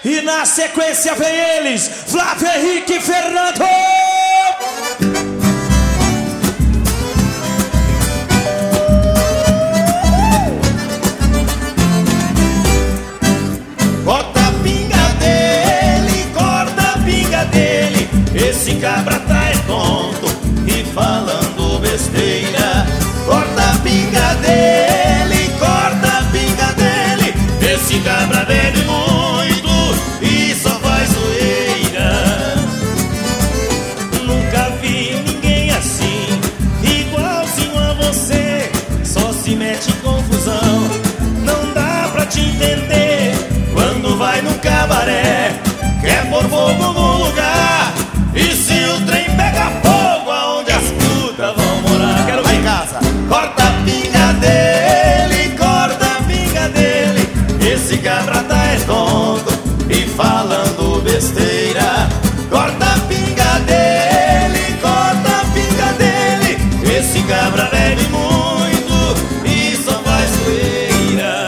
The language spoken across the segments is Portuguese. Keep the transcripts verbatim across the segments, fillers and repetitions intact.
E na sequência vem eles, Flávio Henrique e Fernando. Corta a pinga dele, corta a pinga dele. Esse cabra tá é tonto e falando besteira. Corta a pinga dele, corta a pinga dele. Esse cabra bebe muito e só faz zoeira. Nunca vi ninguém assim, igualzinho a você. Só se mete em confusão, não dá pra te entender. Quando vai no cabaré, quer pôr fogo no lugar. E se o trem pega fogo, aonde as putas vão morar? Quero ver em casa. Corta a pinga dele, corta a pinga dele. Esse cabra tá é tonto e falando besteira. Corta a pinga dele, corta a pinga dele. Esse cabra bebe muito e só faz zoeira.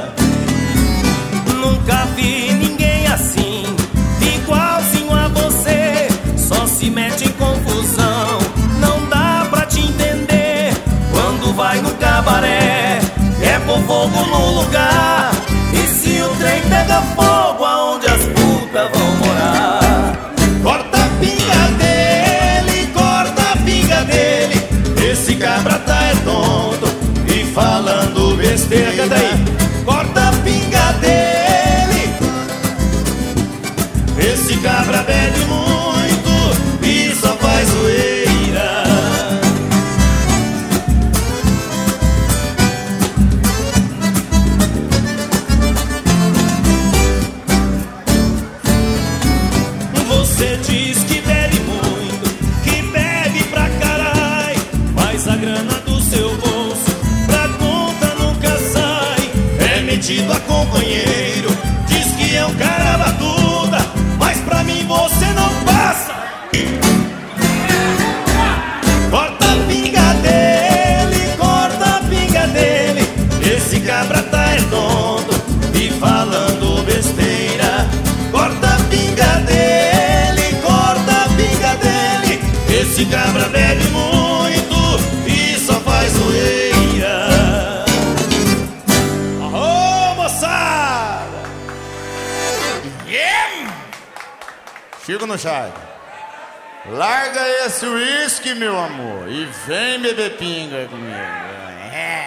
Nunca vi ninguém assim, igualzinho a você. Só se mete em confusão, não dá pra te entender. Quando vai no cabaré, quer pôr fogo no lugar. E se o trem pega fogo, aonde as putas vão morar? Corta a pinga dele, corta a pinga dele. Esse cabra tá é tonto e falando besteira. Canta aí. Corta a pinga dele. Esse cabra bebe muito e só faz zoeira. Você diz que bebe muito, que bebe pra carai, mas a grana do seu bolso pra conta nunca sai. É metido a companheiro, diz que é um cara batuta, mas pra mim você não passa. Corta a pinga dele, corta a pinga dele. Esse cabra tá é tonto e falando besteira. Corta a pinga dele, corta a pinga dele. Esse cabra bebe muito e só faz zoeira. Ô moçada! Yeah! Chico no chai. Larga esse uísque, meu amor, e vem beber pinga comigo. É.